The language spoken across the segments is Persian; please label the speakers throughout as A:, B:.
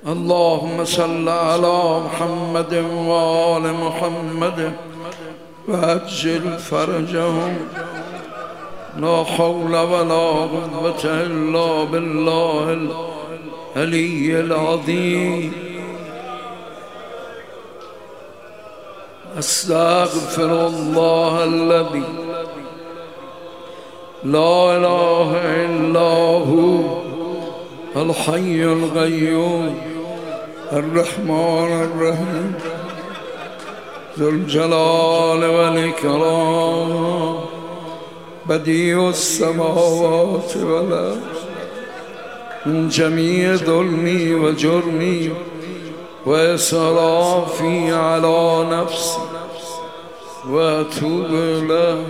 A: اللهم صل على محمد وآل محمد وعجل فرجهم. لا حول ولا قوة إلا بالله العلي العظيم. أستغفر الله الذي لا إله إلا هو الحي القيوم الرحمن الرحيم ذو الجلال والإكرام بديع السماوات والأرض. من جميع ظلمي وجرمي وإسرافي على نفسي وأتوب إليه.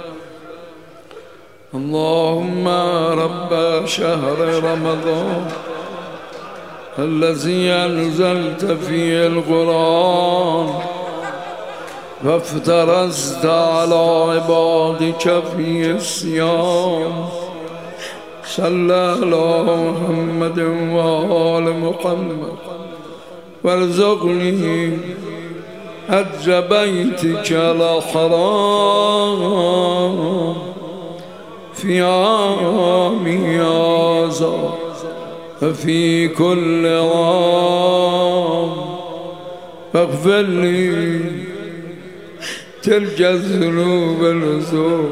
A: اللهم رب شهر رمضان الذي أنزلت فيه القرآن وافترضت على عبادك فيه الصيام، صل على محمد وآل محمد وارزقني حج بيتك الحرام في عامي هذا وفي كل عام، واغفر لي تلك الذنوب العظام.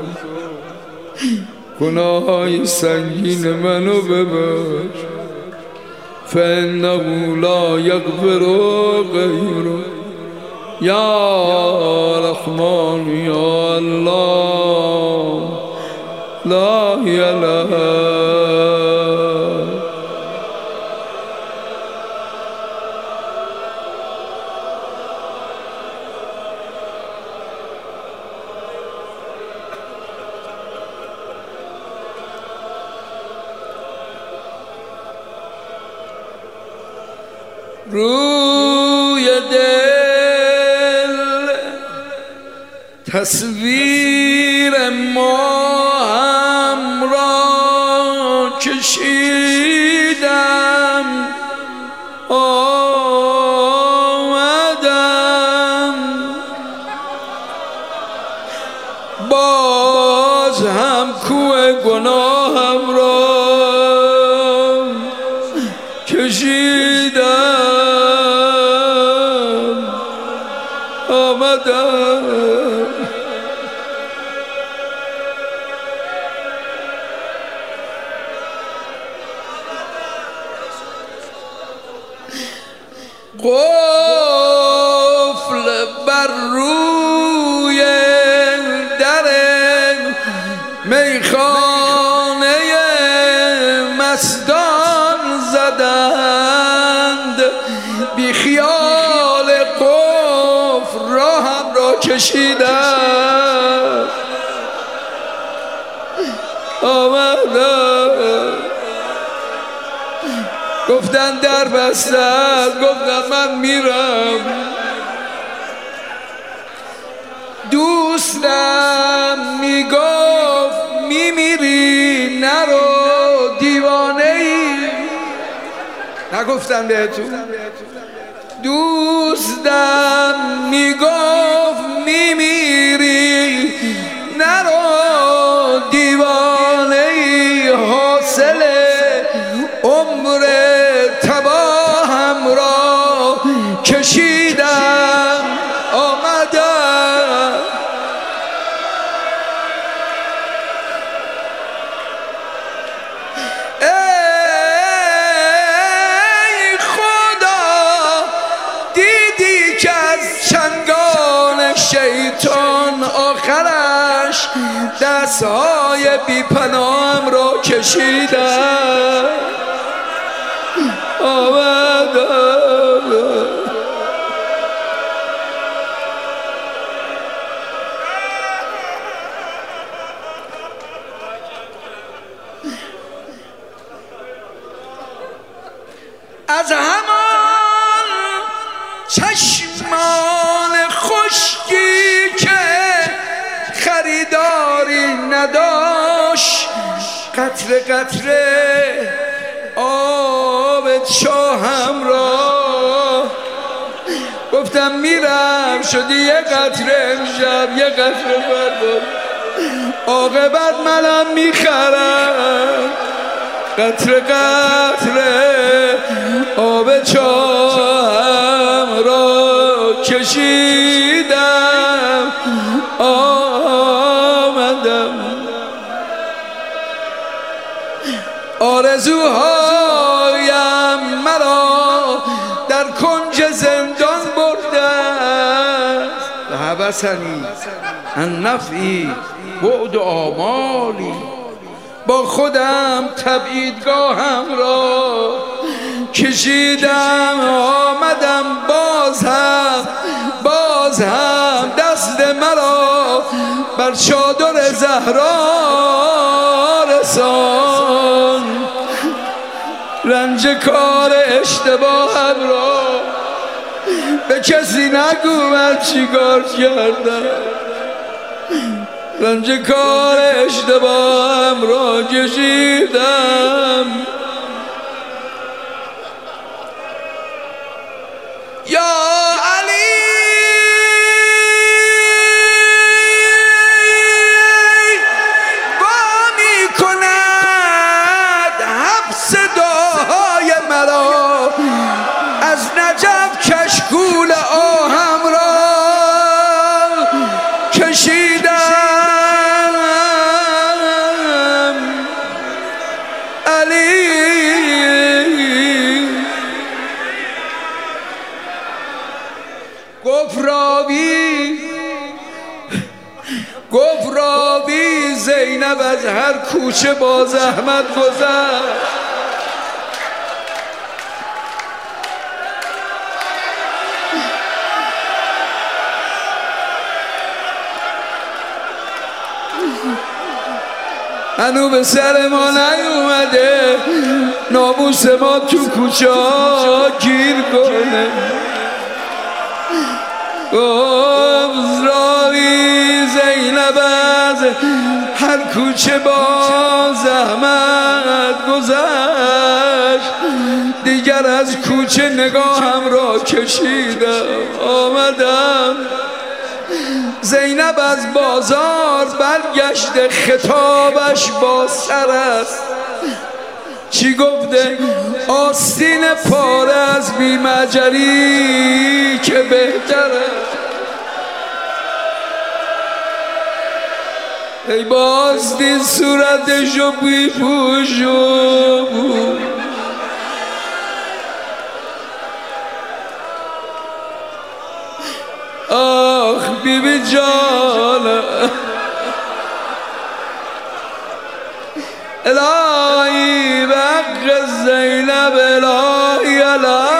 A: گناه‌های سنگین منو ببخش فإنه لا يغفر غيرك يا رحمن يا الله لا إله. روی دل تصویر ماهم را کشیدم، آمدم باز هم کوه گناهم را کشیدم، آمدم قفل بر روی در میخانه مستان زدند، بی خیال قفل راهم را کشیدند، آمدم گفتن در بسته است، گفتم من میرم. دوستم میگفت میمیری نرو دیوانه ای، نگفتم بهتون؟ دوستم میگفت میمیری نرو دیوانه ای، حاصل عمر تباهم را کشیدم، آمدم ای خدا دیدی که از چنگال شیطان آخرش دستهای بی پناهم را کشیدم، آمدم از همان چشمان خشکی که خریداری نداشت، قطره قطره آب شاهم را گفتم میرم شدی یه قطره امشب یه قطره فردا عاقبت منم میخرم قطره قطره آب چاهم را کشیدم آمدم آرزوهایم مرا در کنج زندان برده حبسنی النفی بعد آمالی با خودم تبعیدگاهم را کشیدم آمدم باز هم دست مرا بر چادر زهرا رسان رنج کار اشتباهم را به کسی نگو من چیکار کردم رنج کار اشتباهم را کشیدم یا علی وامی کند حبس دعاهای مرا از نجف کشکول آهم را کشیدم گفت راوی زینب از هر کوچه با زحمت گذشت هنو به سر ما نیومده ناموس ما تو کوچه ها گیر کنه گفت راوی زینب از هر کوچه با زحمت گذشت دیگر از کوچه نگاهم را کشیدم آمدم زینب از بازار برگشته خطابش با سر است چی گفته آستین پاره از بی‌مجری که بهتره ای بازدید صورتشو بیپوشو آخ بیبی جانم الهی به حق زینب الهی الهی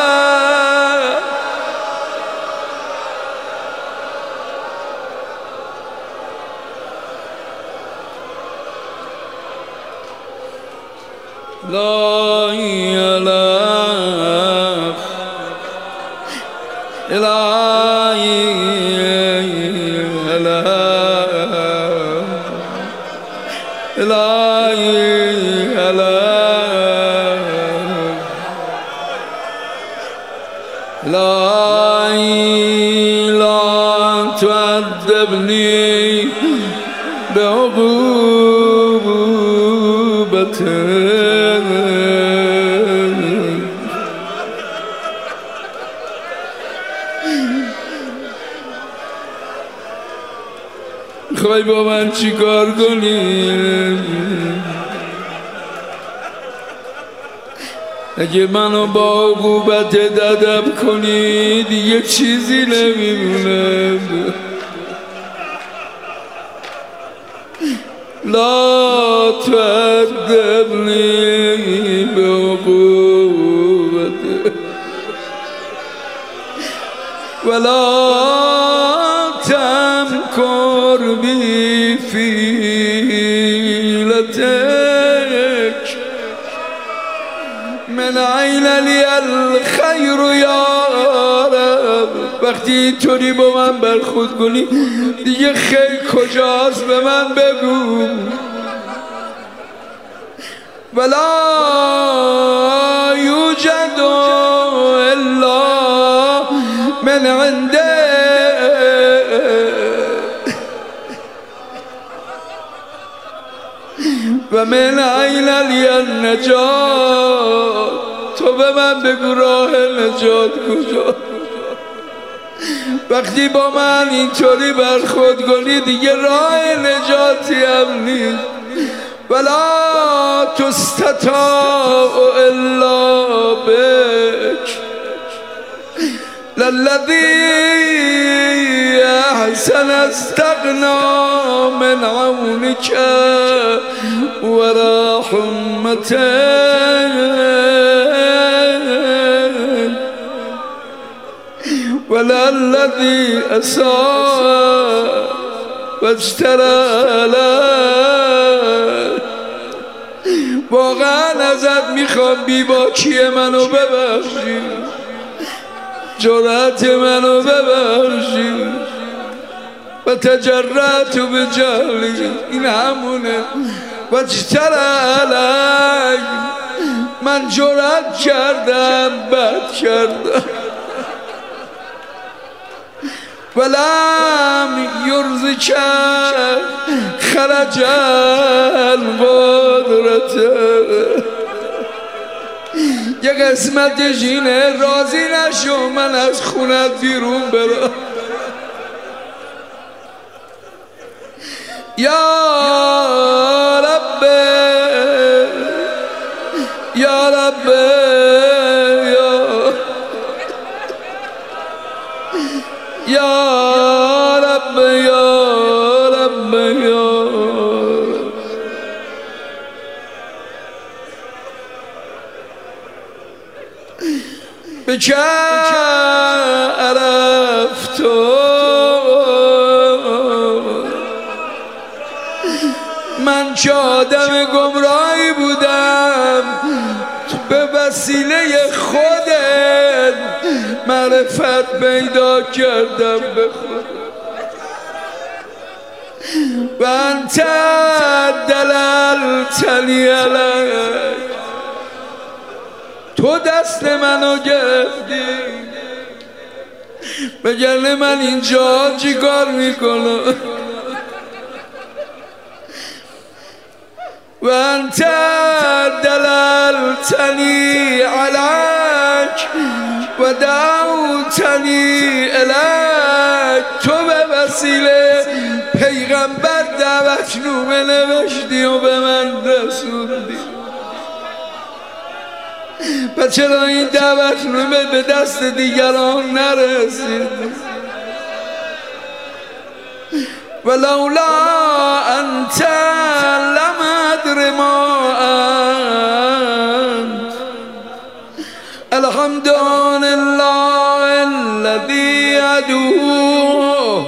A: الهی الهی الهی لا تعذبني بعقوبتك میخوای با من چی کار کنی؟ اگه منو با عقوبت ادب کنی دیگه چیزی نمیمونه لا تعذبني بعقوبتك ولا تمكر بي فيلتك من عین لی الخیر یا رب وقتی اینطوری با من برخورد کنی دیگه خیر کجاست به من بگو ولا یوجد الا من من عنده و من عین لی النجات. تو به من بگو راه نجات کجا؟ وقتی با من اینطوری برخورد کنی دیگه راه نجاتی هم نیست. ولا تستطاع الا بک للذی احسن استغنا من عونک و رحمتک وللذی اساء واجترى علیک. واقعا ازت میخوام بیباکی منو ببخشی، جرأت منو ببخشی. و تجرأت به جهلی، این همونه. و اجترى علیک، من جرأت کردم بد کردم. ولم یرزک خرج القدرت. یه قسمتش اینه راضی نشو من از خونت بیرون برم. یا رب یا رب یا رب یا رب یا بچه عرفت من چه آدم گمراهی بودم، به وسیله خودت معرفت پیدا کردم به خود. و انت دللتنی علیک، تو دست منو گرفتی. بگرنه من اینجا چی کار میکنم؟ و انت دللتنی علیک و دعوتنی الیک. تو به وسیله پیغمبر دعوتنامه نوشتی و به من رسوندی. پس چرا این دعوتنامه به دست دیگران نرسید؟ ولولا انت لم ادر ما انت. الحمد لله الذي ادعوه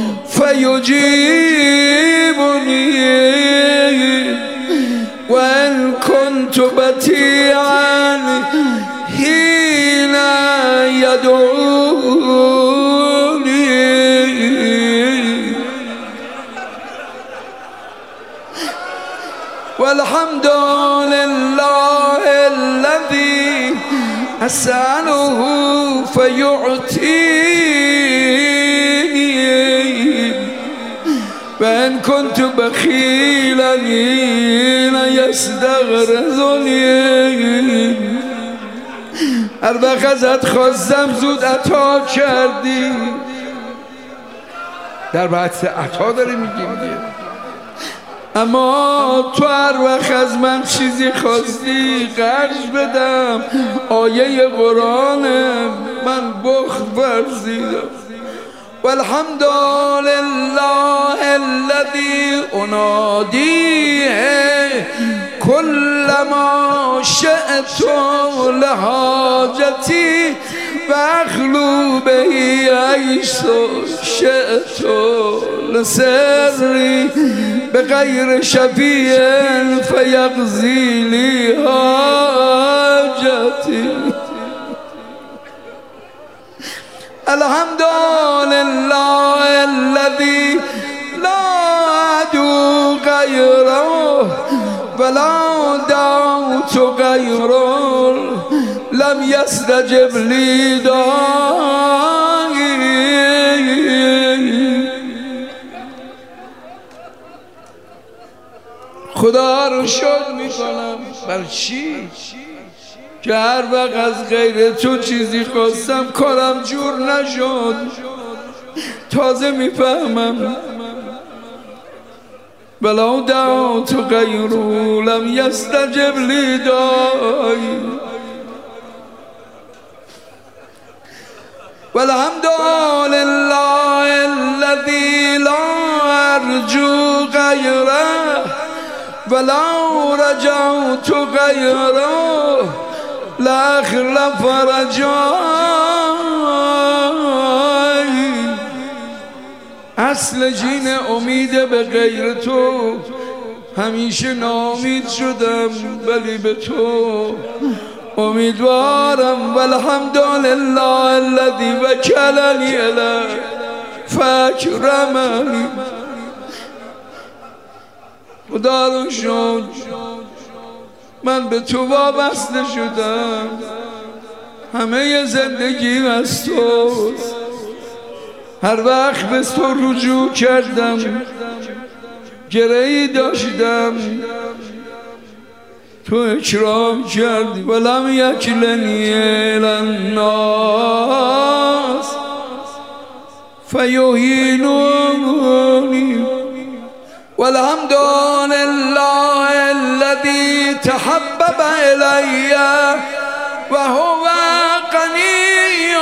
A: فيجيبني وان كنت بطيئا حين يدعوني. والحمد لله الذي أسأله فيعطيني وإن كنت بخيلا يستغرزني. هر وقت ازت خواستم زود عطا کردی. در بحث عطا داری میگیم، اما تو هر وقت از من چیزی خواستی قرض بدم. آیه قرآن من بخل ورزیدم. والحمد لله الذي اناديه كلما شئت لحاجتي واخلو به حيث شئت لسري بغير شفيع فيقضي لي حاجتي. الحمد لله الذي لا أدعو غيره ولا دعوت غيره لم يستجب لي داعي خدا رو شکر میکنم. بر چی؟ که هر وقت از غیر تو چیزی خواستم کارم جور نشد. تازه میفهمم ولو دعوت غیره لم یستجب لی داعی والحمد لله الذی لا ارجو غیره ولو رجعت غیره لاخلف رجایی. اصل جین امید به غیر تو، همیشه ناامید شدم ولی به تو امیدوارم. والحمد لله الذی وکلنی الیه فاکرمنی. خدا رو شکر من به تو وابسته شدم، همه زندگیم از توست. هر وقت به تو رجوع کردم گره‌ای داشتم تو اکرام کردی. ولم یکلنی الی الناس فیهینونی والحمد لله الذی تحبب الی و هو غنی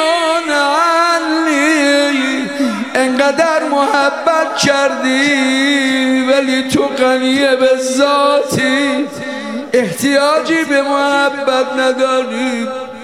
A: عنی. انقدر محبت کردی ولی تو غنی به ذاتی، احتیاجی به محبت نداری.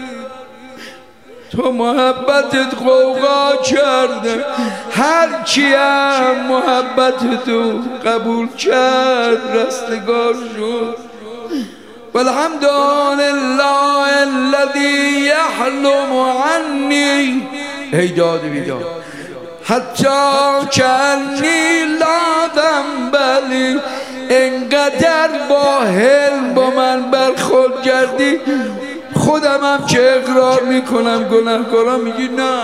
A: تو محبتت غوغا کرده، هر کیم محبت تو قبول کرد رستگار شد. والحمد لله الذی یحلم عنی ای داد بیداد حتی کنی لادم بلی. انقدر با حلم با من برخورد کردی، خودم هم که اقرار میکنم گناهکارم میگی نه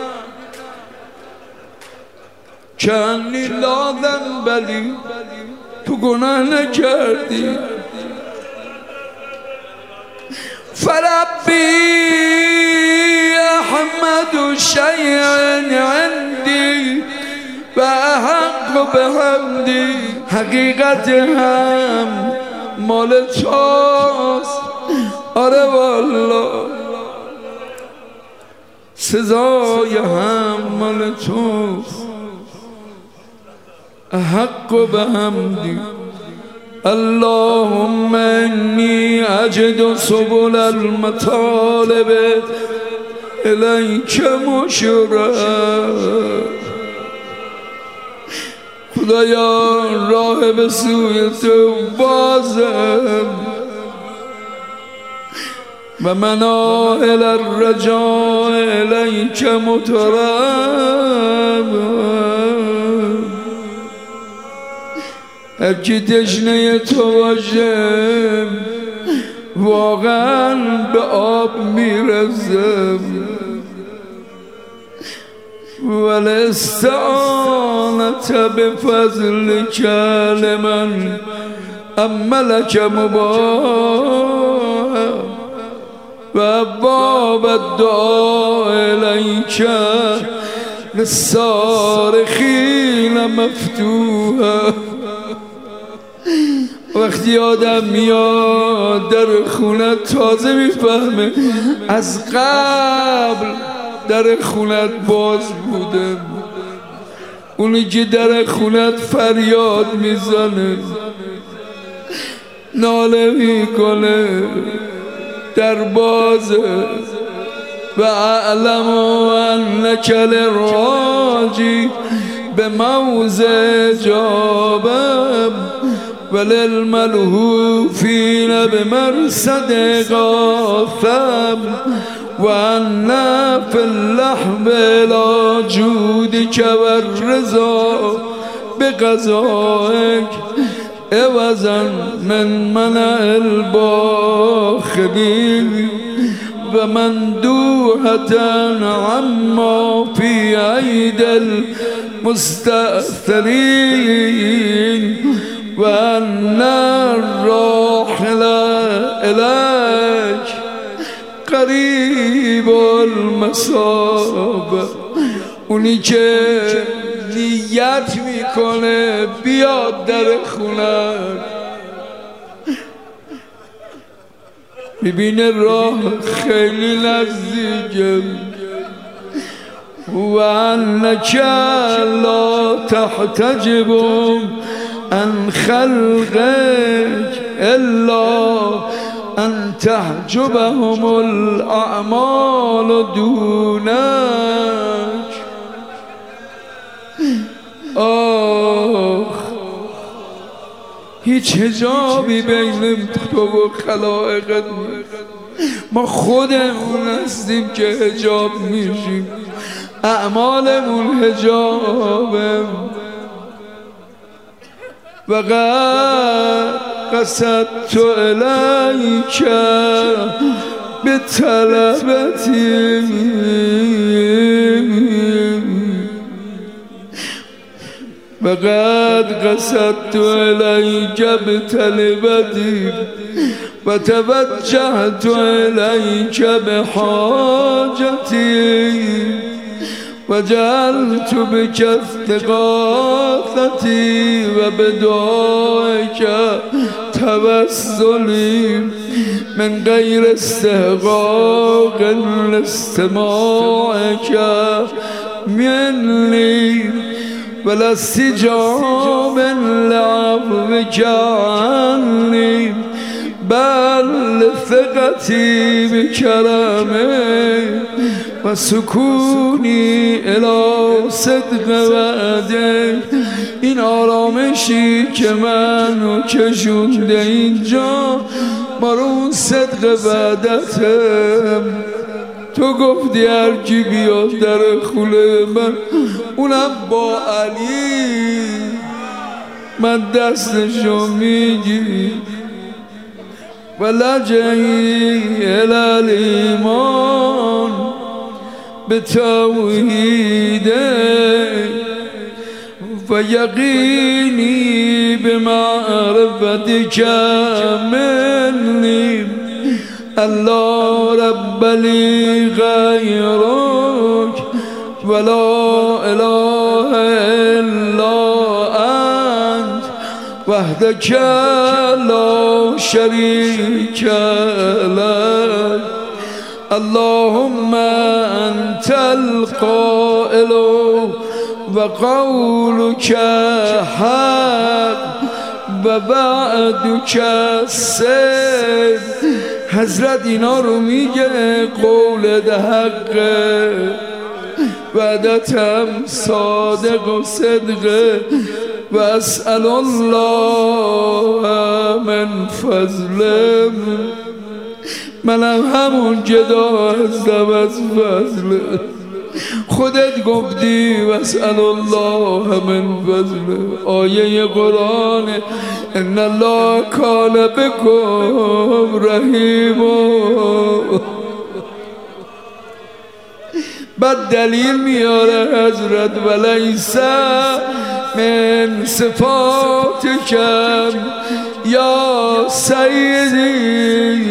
A: کنی لادم بلی، تو گناه نکردی. فربی احمد شیء عندی و احق بحمدی. حقیقت هم مال توست، آره والله سزای هم مال توست. احق بحمدی. اللهم انی اجد سبل المطالب الیک مشرا. خدایا راه به سوی تو بازم و منائل الرجاء الیک مترب. هرکی تشنه تو باشه واقعا به آب میرسم. والاستعانت بفضلک لمن عملک مباح و ابواب الدعاء الیک للصارخین مفتوحه. وقتی آدم میاد در خونت تازه میفهمه از قبل در خونت باز بوده. اونی که در خونت فریاد میزنه ناله میکنه در بازه. و اعلم انک للراجی به موضع جابم وللملهوفین بمرصد غاثم و انا فی اللحم لا جودک و الرضا بقضائک عوضا من منع الباخلین و مندوحة عما فی عید المستأثرین و ان الراحل الیک قریب المثوبه. اونی که نیت میکنه بیاد در خونت، میبینه راه خیلی نزدیکه. و انک لا تحتجب عن خلقک الا ان تحجبهم الاعمال دونک. هیچ حجابی بین تو و خلائقت نیست. ما خودمون هستیم که حجاب میشیم، اعمالمون حجابه. و قد قصدت الیک بطلبتی و قد قصدت الیک بطلبتی و توجهت الیک بحاجتی و جعلت بک استغاثتی و بدعائک توسلی من غیر استحقاق استماعک منی ولا استجاب لعفوک عنی بل ثقتی بکرمک و سکونی الی صدق وعدک. این آرامشی که منو کشونده اینجا برای اون صدق وعدتم. تو گفتی هر کی بیاد در خونه من، اونم با علی، من دستشو میگی و لجهی الی الایمان به توحیده و یقینی به معرفتک منی الله رب لی غیرک ولا اله الا انت وحدک لا شریک لک. اللهم انت القائل و قولک حق و وعدک صدق. حضرت اینا رو میگه قول ده حقه، وعدت هم صادق و صدقه. و اسأل الله من فضله، منم همون جدا هستم از فضله. خودت گفتی و اسأل الله من فضله. آیه قرآن ان الله کان بکم رحیما. بعد دلیل میاره حضرت ولیس من صفاتک یا سیدی.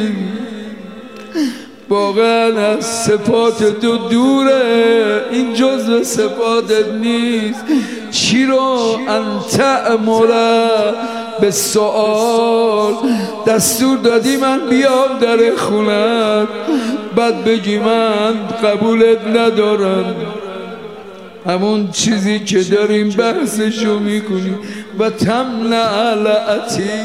A: واقعا از صفات تو دوره، این جزء صفاتت نیست. چی رو انت امره به سؤال دستور دادی من بیام در خونت، بعد بگی من قبولت ندارم. همون چیزی که داریم بحثشو میکنی و تمنع لعتیه،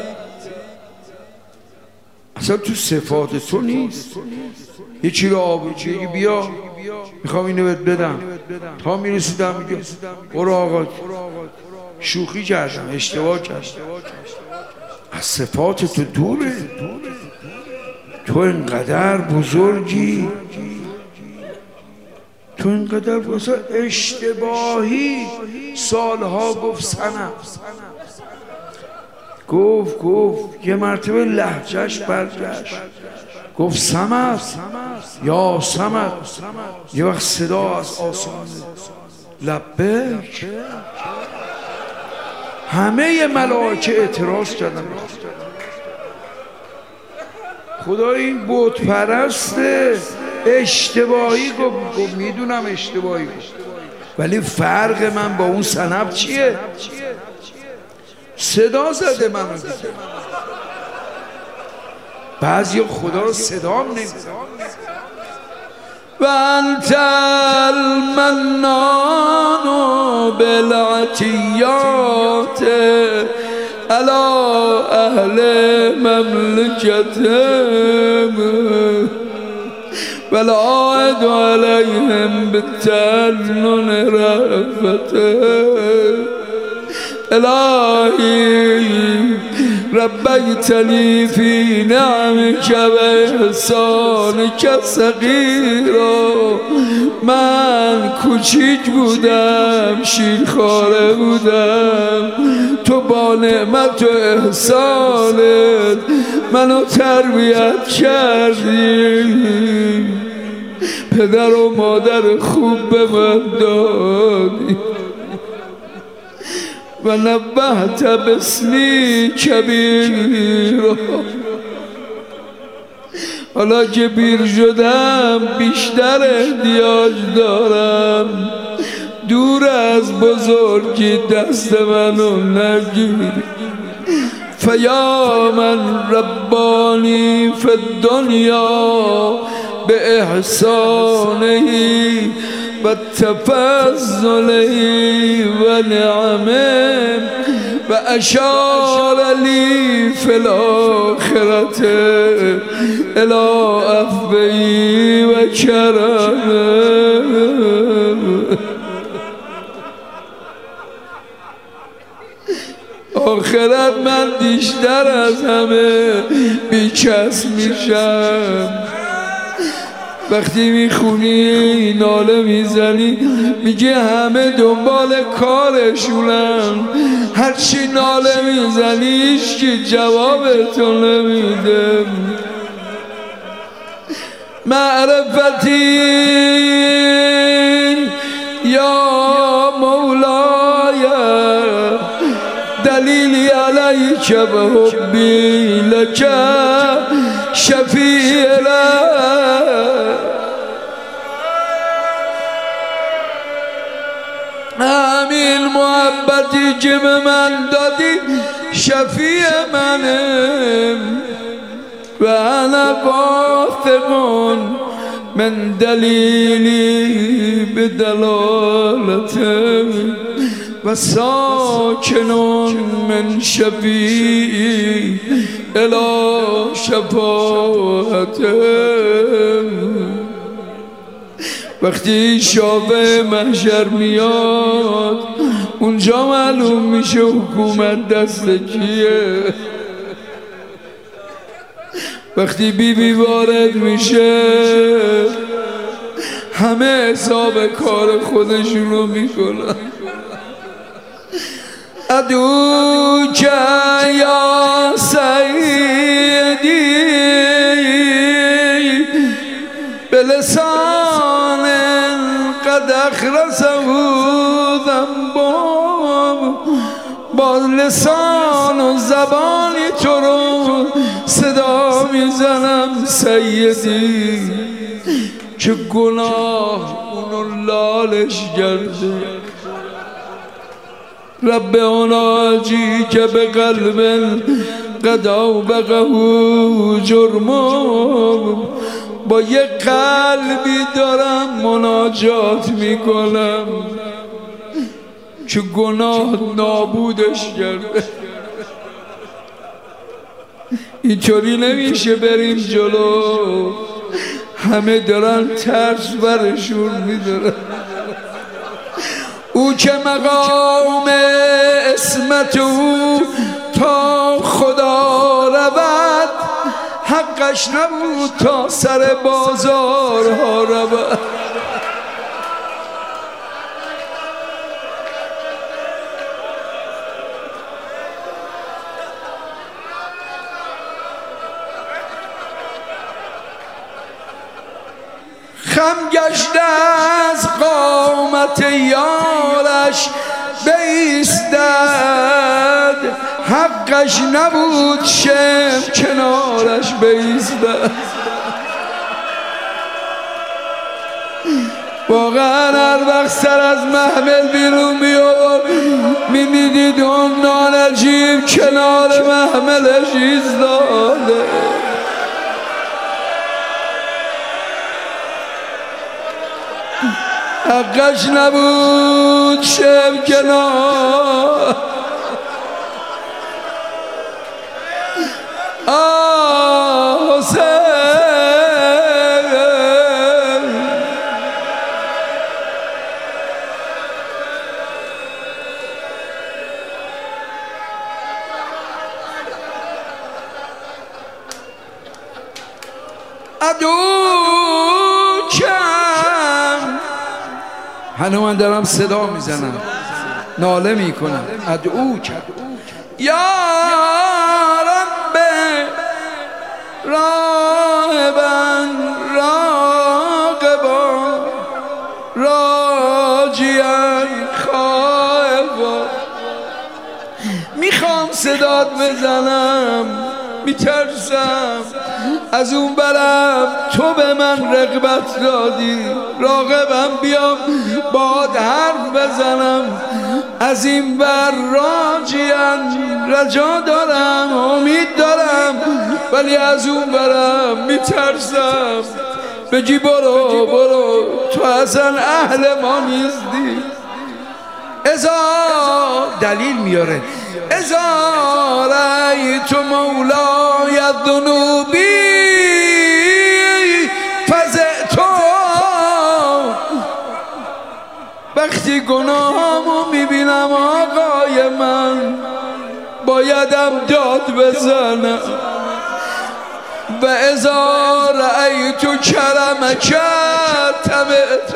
A: اصلا تو صفات تو نیست. یکی رو آبوچی بگی بیا میخوام اینو بهت بدم، تا میرسیدم میگه برو آقا شوخی کردم، اشتباه کردم. از صفات تو دوره. تو اینقدر بزرگی، تو اینقدر بزرگ اشتباهی. سالها گفت سنم، گفت یه مرتبه لهجهش برگشت، گفت سمد یا سمد. یه وقت صدا از آسمان لبیک همه ملائکه اعتراض کردن. خدا این بت پرسته، اشتباهی گفت میدونم اشتباهی گفت، ولی فرق من با اون صنم چیه؟ صدا زده منو دیگه. بعضی خدا رو صدا هم نمیزن. و انت المنان بالعطیات علی اهل مملکتهم ولا عد علیهم بالتنن رأفته. الهی ربیتنی فی نعمک و احسانک صغیرا. من کوچیک بودم، شیرخواره بودم، تو با نعمت و احسانت منو تربیت کردی، پدر و مادر خوب به من دادی و نبهت باسمی کبیرا. حالا که پیر شدم بیشتر احتیاج دارم، دور از بزرگی دست منو نگیر. فیا من ربانی فی الدنیا به احسانه و تفضله و نعمه و اشار لی فی الاخرت الی عفوی و کرمه. آخرت من بیشتر از همه بیکس میشم. وقتی میخونی ناله میزنی میگه همه دنبال کارشونم، هرچی ناله میزنی هیچکی جوابتو نمیده. معرفتی یا مولای دلیلی علیک و حبی لک شفیع همین محبتی که به من دادی شفیع منه. و انا واثق من دلیلی به دلالته و ساکن من شفیعی الی شفاعته. وقتی شافع محشر میاد اونجا معلوم میشه حکومت دست کیه. وقتی بی وارد میشه همه حساب کار خودشونو میکنن. ادعو که یا سیدی بلسان قد اخرسه ذنبم. با لسان و زبانی تو رو صدا میزنم سیدی که گناه اونو لالش کرده. رب اوناجی که به قلب قدا بقه جرمم. با یه قلبی دارم مناجات میکنم که گناه نابودش کرده. اینطوری نمیشه بریم جلو، همه دارن ترس برشون میدارن. او که مقام اسمت او تا خدا رود، حقش نبود تا سر بازارها رود. خم گشته از قامت یارش بیستد حقش نبود شم کنارش بیستد. واقعا هر وقت سر از محمل بیرون می آورد میدیدید اون نانجیب کنار محملش ایستاده. حقش نبود شب کنار حسین. هنو من دارم صدا میزنم ناله میکنم ادعو کرد یا رب راهبا راقبا راجیا خائفا. میخوام صدات بزنم میترسم از اون برم تو به من رغبت دادی راقبم بیام باد حرف بزنم از این بر راجیم رجا دارم امید دارم ولی از اون برم میترسم بگی برو تو اصلا اهل ما نیستی. ازا دلیل میاره ازا رأیت مولای الذنوبی فزعت. وقتی گناهامو میبینم آقای من بایدم داد بزنم. و ازا رأیت کرمک تبعت.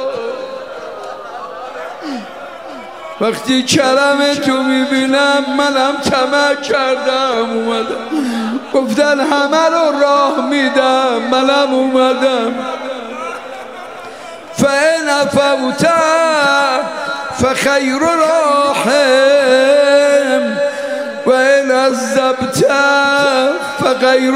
A: وقتی کرم تو میبینم منم طمع کردم اومدم گفتن همه رو راه میدم منم اومدم. فإن عفوت فخیر راحم و إن عذبت فغیر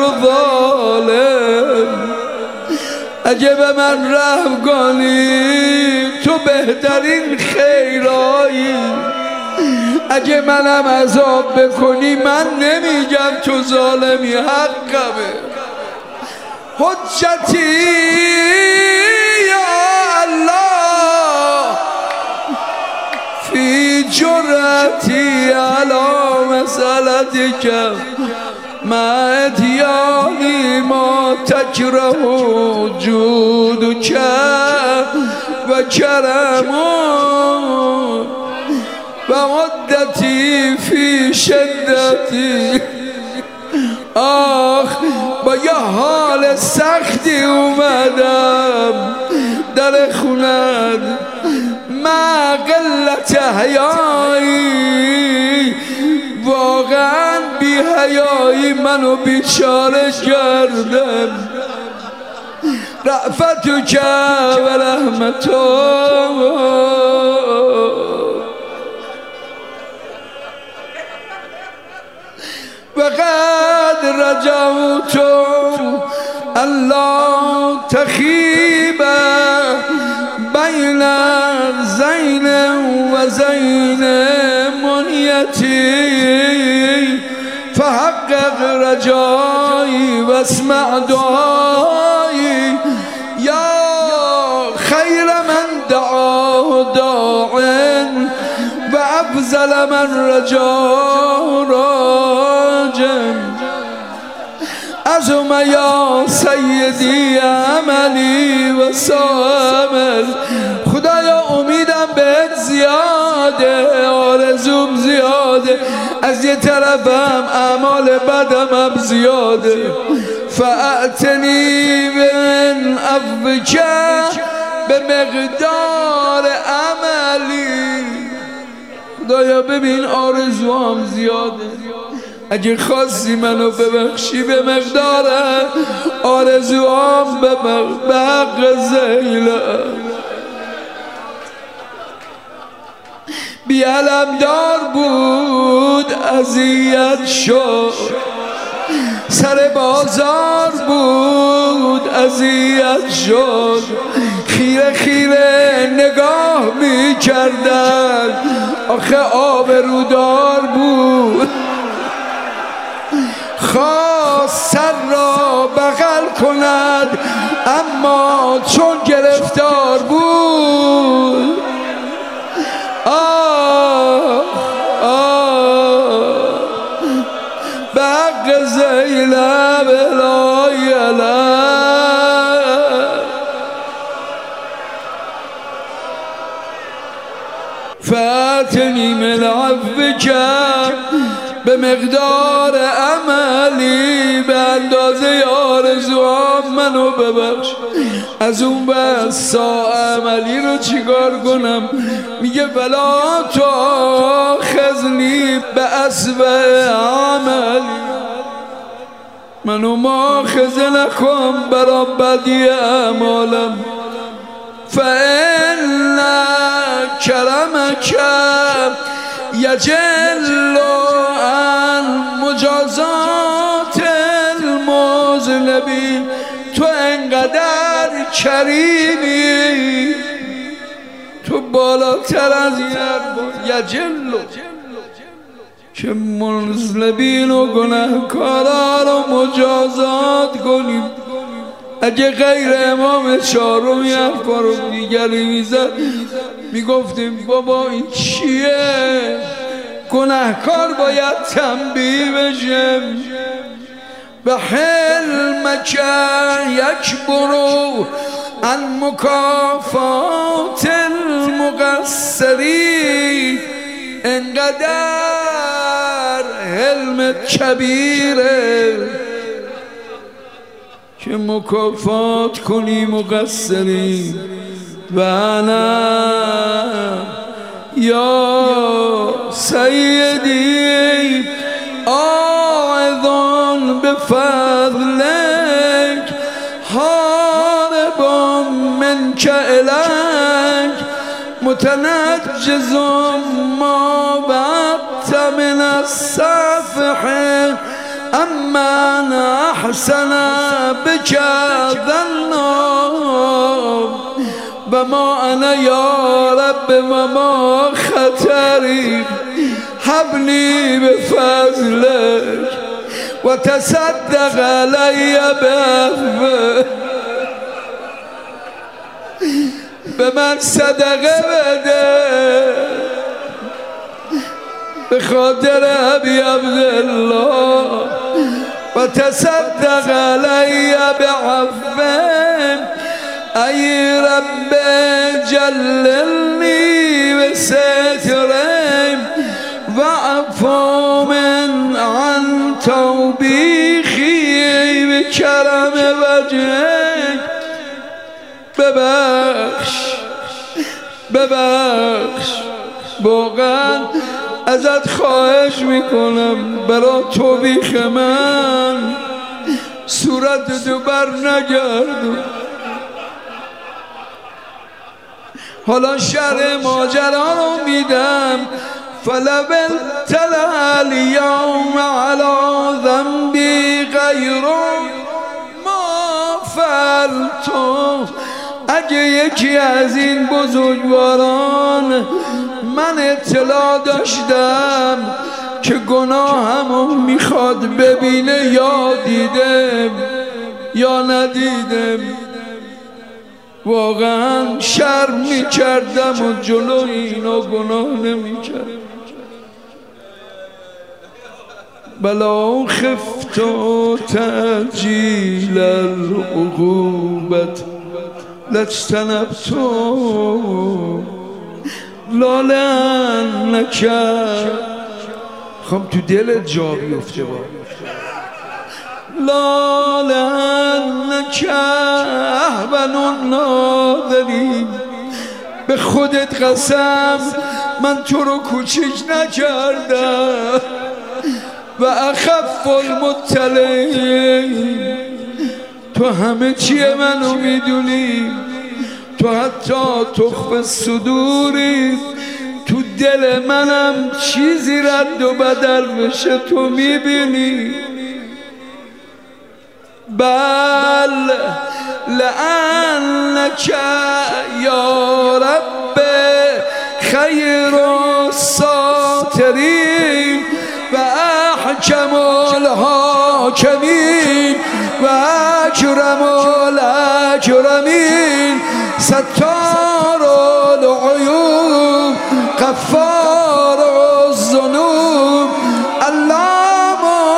A: ظالم. اگه به من رحم کنی تو بهترین خیرایی، اگه منم عذاب بکنی من نمیگم تو ظالمی، حقمه. حجتی یا الله فی جرأتی علی مسألتک مع اتیانی ما تکره جودک و کرم و مدتی فی شدتی. آخ با یه حال سختی اومدم در خونت، ما قلت حیایی، واقعا بی حیایی منو بیچاره کردم. رأفتک و رحمتک و قد رجوت الله تخیب بین زین و زین منیتی، فحقق رجایی و اسمع دعایی یا خیر من دعا داع و افضل من رجا راجم. عظم یا سیدی عملی و سامل. خدایا امیدم بهت زیاده، آرزوم زیاده، از یه طرفم اعمال بدم هم زیاده. فاعتنی من عفوک به مقدار عملی. خدایا ببین آرزوام زیاده، اگه خواستی منو ببخشی به مقدار آرزوام به حق زیلم. بیعلمدار بود اذیت شد، سر بازار بود اذیت شد، خیره خیره نگاه می کردن، آخه آبرودار بود، خواست سر را بغل کند اما چون گرفتار بود. به حق زینب الهی فاتنی من عفوک به مقدار عملی، به اندازه آرزوام منو ببخش. از اون بس عملی رو چیکار کنم؟ میگه ولا تؤاخذنی بأسوأ عملی، منو مؤاخذه نکن برا بدی اعمالم. فإن کرمک یجل عن مجازات المذنبین، تو انقدر کریمی، تو بالاتر از یجل که مذنبین و گناهکارا رو مجازات کنیم. اگه غیر امام چهارمی حرفا رو دیگری میزد میگفتیم بابا این چیه؟ گناهکار باید تنبیه بشه. به حلمک یکبرو عن مکافات المقصرین، انقدر حلمت کبیره که مکافات کنی مقصرین. و انا یا سیدی آعظ بفضلک حارب منک الیک متنجز ما بعدت من الصفح امن احسن بك ظنا و ما انا یا رب و ما خطری حبلی بفضلک و تصدق علی بعفوک، به من صدقه بده به خاطر ابی عبدالله و تصدق علی بعفوک ای رب جللنی و سترم و عفو من عن توبیخی به کرم وجهک. ببخش واقعا ازت خواهش میکنم برا توبیخ من صورت تو بر نگردون. حالا شرح ماجرا رو میدم. فلو تلا الیوم علی ذنبی غیر ما فعلت، اگه یکی از این بزرگواران من اطلاع داشتم که گناهمو میخواد ببینه یا دیدم یا ندیدم، واقعا شرم میکردم و جلو اینا گناه نمیکردم. بلا خفت تعجیل العقوبت لاجتنبت لعلک، خوام تو دلت جا بیفته با لعلک اهون الناظرین، به خودت قسم من تو رو کوچیک نکردم و اخف المطلعین، تو همه چیه منو میدونی، تو حتی تخف صدوری، تو دل منم چیزی رد و بدل بشه تو میبینی. بل لعنک یا رب خیر الساترین و احکم الحاکمین و اکرم الاکرمین ستار العیوب غفار الذنوب علام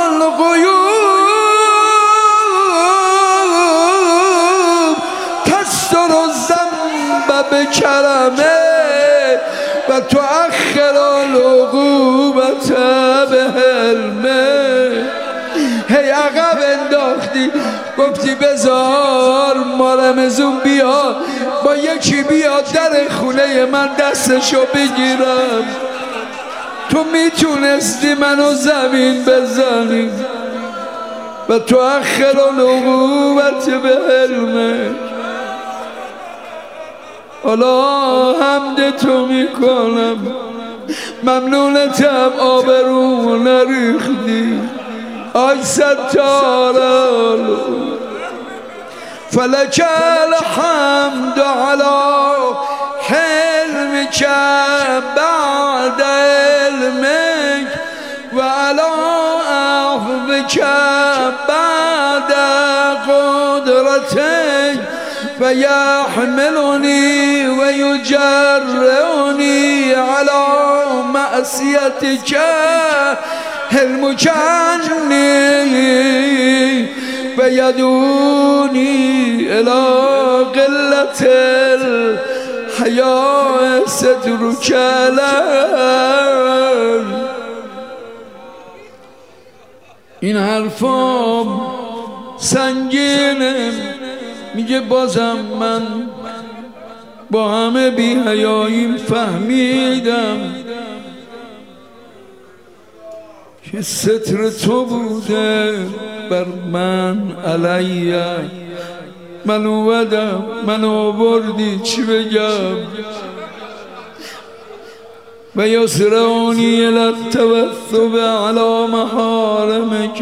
A: الغیوب تستر الذنب بکرمه و تؤخر العقوبة بحلمه. هی عقب انداختی گفتی بذار مارمزون بیاد با یکی بیاد در خونه من دستشو بگیرم. تو میتونستی منو زمین بزنی و تو اخر العقوبت به حلمه. حالا حمد تو میکنم، ممنونتم آبرو نریختی. آی ستار فلک الحمد علی حلمک بعد علمک و علی عفوک بعد قدرتک و یحملنی و یجرعنی علی معصیتک حلمک عنی و یدونی الی قلت الحیاء سترک لن. این حرفام سنگینه، میگه بازم من با همه بی حیاییم فهمیدم که ستر تو بوده بر من علیه. من اومدم من آوردی چی بگم و یسرونی للتوثب علی محارمک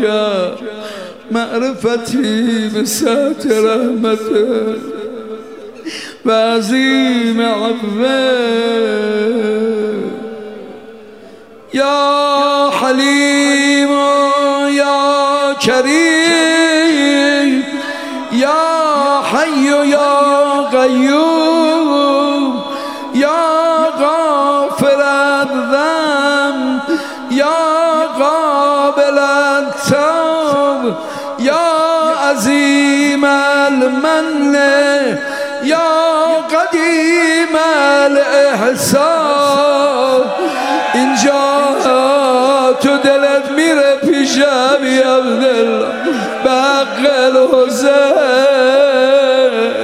A: معرفتی بسعت رحمته و عظیم عفوه. یا حلیم یا کریم یا حی یا قیوم یا غافر الذنب یا قابل التوب یا عظیم المن یا قدیم الاحسان. اینجا تو دلت میره پیشم یا عبدالله بقل حسین.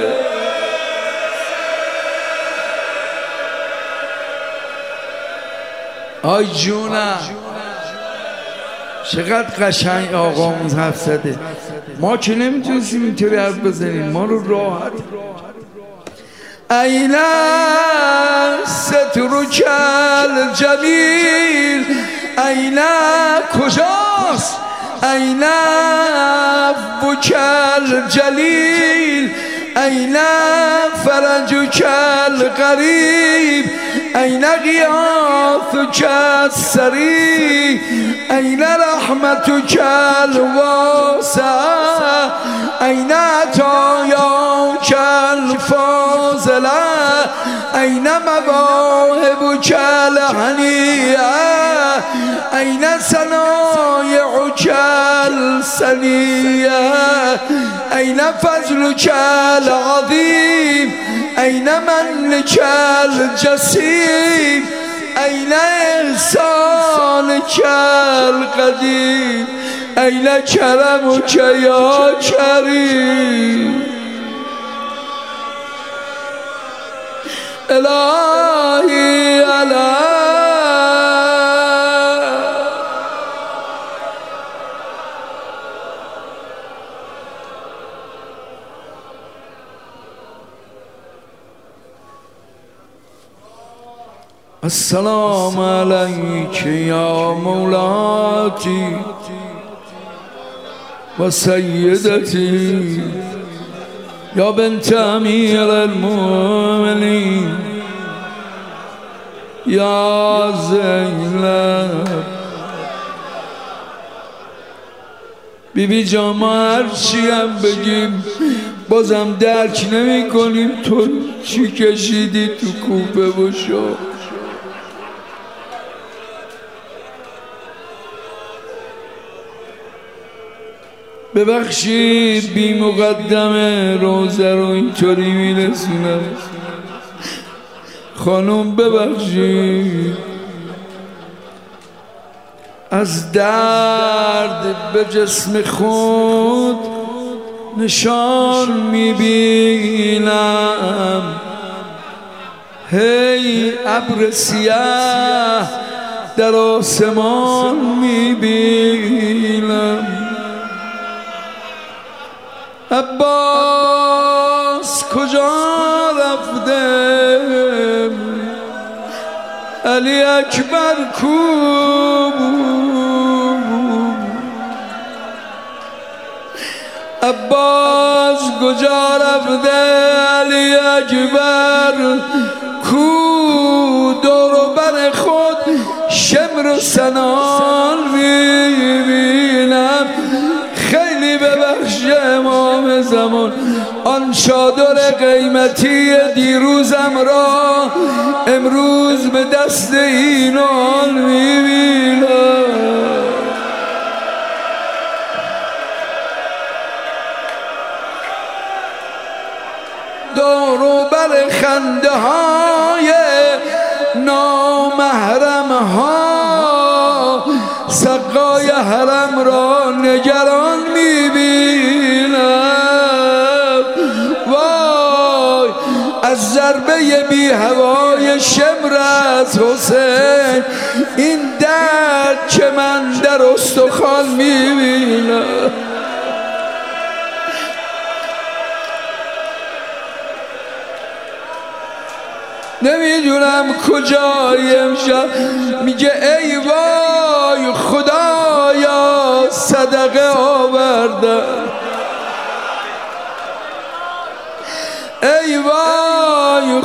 A: آی جونم چقدر قشنگ آقامون حرف زده. ما که نمیتونستیم اینطوری حرف بزنیم، ما رو راحت. این سترک الجمیل این کجاست؟ این عفوک الجلیل این فرجک القریب این غیاثک السریع این رحمتک الواسعه این عطایاک الفاضله این مواهبک الهنیئه این صنایعک السنیه این فضلک العظیم این منک الجسیم این احسانک القدیم این کرمک یا کریم. الهی الهی السلام علیک یا مولاتی و سیدتی یا بنت امیر المؤمنین یا زینب. بیبی جان ما هرچی هم بگیم بازم درک نمی کنیم تو چی کشیدی تو کوپه و شو. ببخشید بی مقدمه روزه رو اینطوری میرسونم. خانم ببخشید از درد به جسم خود نشان میبینم. هی ابر سیاه در آسمان میبینم. عباس کجا رفته؟ علی اکبر کو؟ عباس کجا رفته؟ علی اکبر کو؟ دور و بر خود شمر و سنان میبینم. خیلی ببخش امام زمان، آن چادر قیمتی دیروزم را امروز به دست اینان میبینم. دور و بر خنده های نامحرم ها سقای حرم را نگران میبینم. وای از ضربه بی هوای شمر از حسین این درد که من در استخوان میبینم. نمیدونم کجای امشب. میگه ای وای خدایا صدقه آوردم. ای وای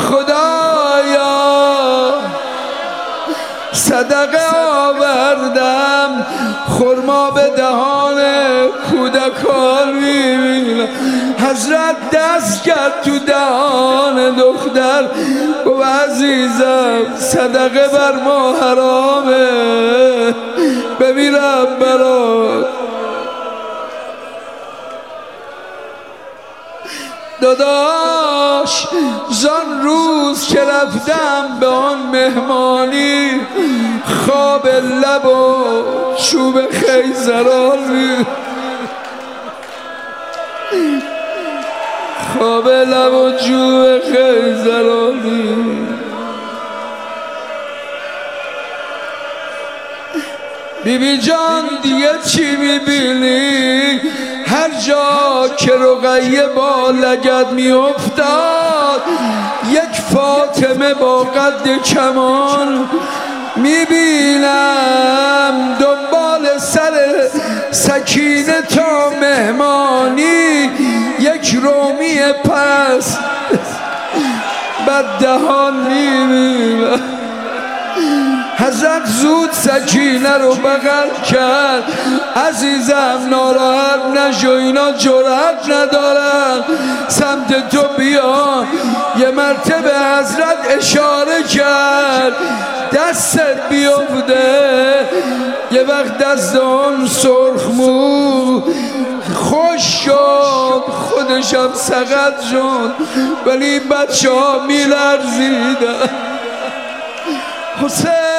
A: خدایا صدقه آوردم. خرما به دهان کودکان میبینم. حضرت دست کرد تو دهان دختر و عزیزم صدقه بر ما حرامه، بمیرم برات. داداش زان روز که رفتم به آن مهمانی خواب لب و چوب خیزران، خواب لب و چوب خیزرانی. بیبی جان دیگه چی میبینی؟ هر جا که رقیه با لگد میافتاد یک فاطمه با قد کمان میبینم. دنبال سر سکینه تا مهمانی یک رومی پس بر دهان میبینم. حضرت زود سکینه رو بغل کرد. عزیزم ناراحت نشو، اینا جرأت ندارن سمت تو بیان. یه مرتبه حضرت اشاره کرد دستت بیفته. یه وقت دست اون سرخمو خوش شد، خودشم سقط شد، ولی بچه ها میلرزیدن. حسین